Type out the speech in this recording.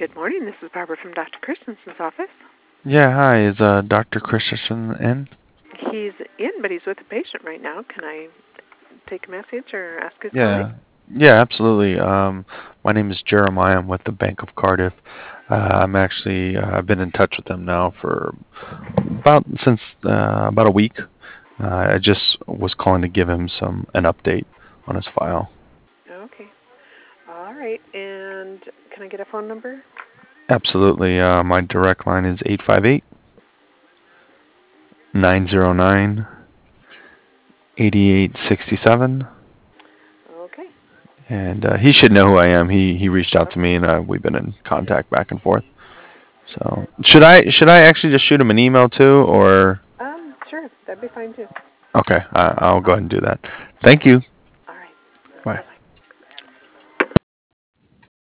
Good morning. This is Barbara from Dr. Christensen's office. Yeah, hi. Is Dr. Christensen in? He's in, but he's with a patient right now. Can I take a message or ask who's calling? Yeah. Yeah, absolutely. My name is Jeremiah. I'm with the Bank of Cardiff. I've been in touch with them now for about a week. I just was calling to give him an update on his file. Okay. All right. And can I get a phone number? Absolutely. My direct line is 858-909-8867. Okay. And he should know who I am. He reached out to me, and we've been in contact back and forth. So should I actually just shoot him an email too, or? Sure. That'd be fine too. Okay, I'll go ahead and do that. Thank you.